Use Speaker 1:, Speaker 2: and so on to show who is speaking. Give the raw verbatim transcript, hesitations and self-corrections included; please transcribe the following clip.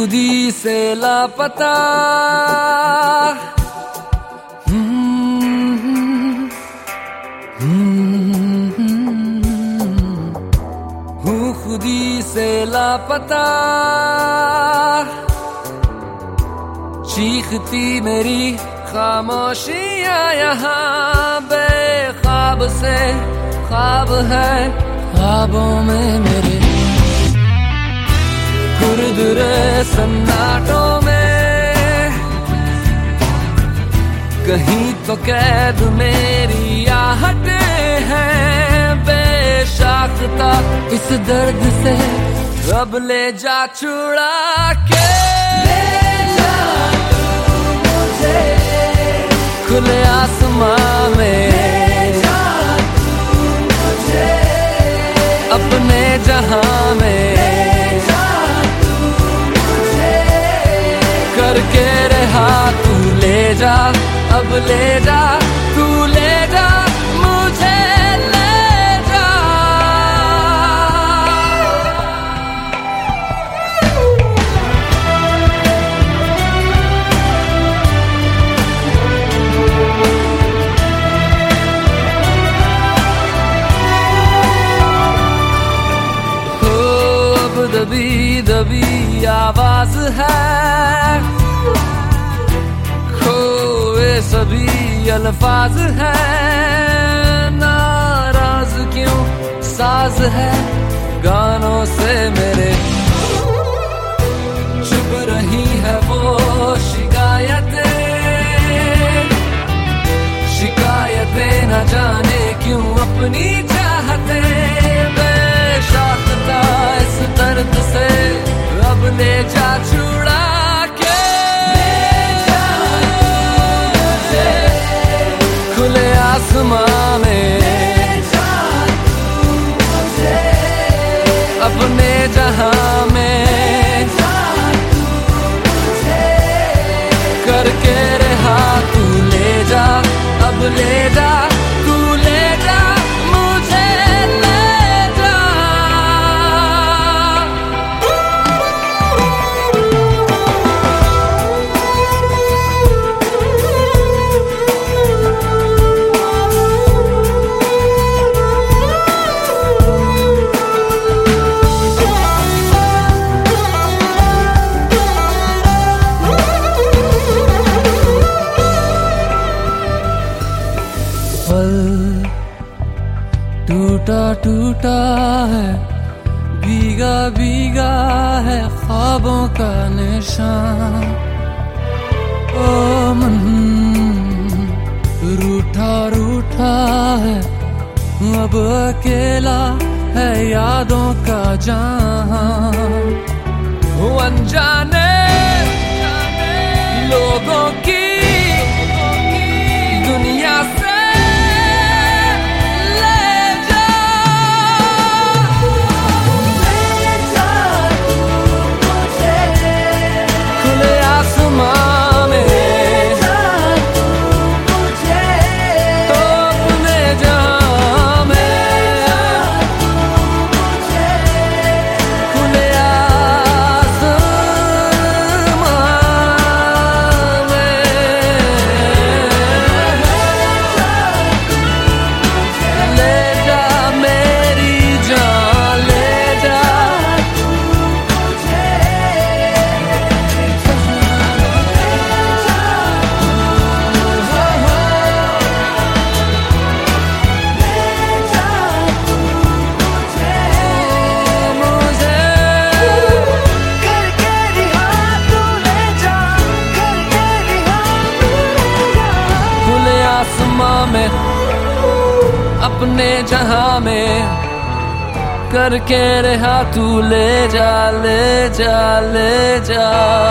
Speaker 1: खुद ही से लापता। हूँ खुद ही से लापता, चीखती मेरी खामोशियाँ यहाँ बेख्वाब से ख्वाब है, ख्वाबों में मेरे खुरदुरे सन्नाटों में कहीं तो कैद मेरी आहटें हैं बेशाख्ता। इस दर्द से अब ले जा छुड़ा के, खुले आसमां में अपने जहां में करके रहा तू ले जा, अब ले जा तू ले जा मुझे ले जा। हो अब दबी दबी आवाज है, खोए सभी अल्फाज हैं, नाराज क्यों साज है गानों से मेरे, चुप रही है वो शिकायतें, शिकायतें न जाने क्यों अपनी चाहते बेशाख्ता। इस दर्द से अब ले जा छुड़ा के, खुले आसमां में अपने जहां में करके रहा तू ले जा, अब ले जा तू ले जा मुझे ले जा। टूटा टूटा है, भीगा भीगा है ख्वाबों का निशान। ओ मन रूठा रूठा है, अब अकेला है यादों का जहां। अनजाने लोगों की दुनिया से में अपने जहां में करके रहा तू ले जा ले जा ले जा।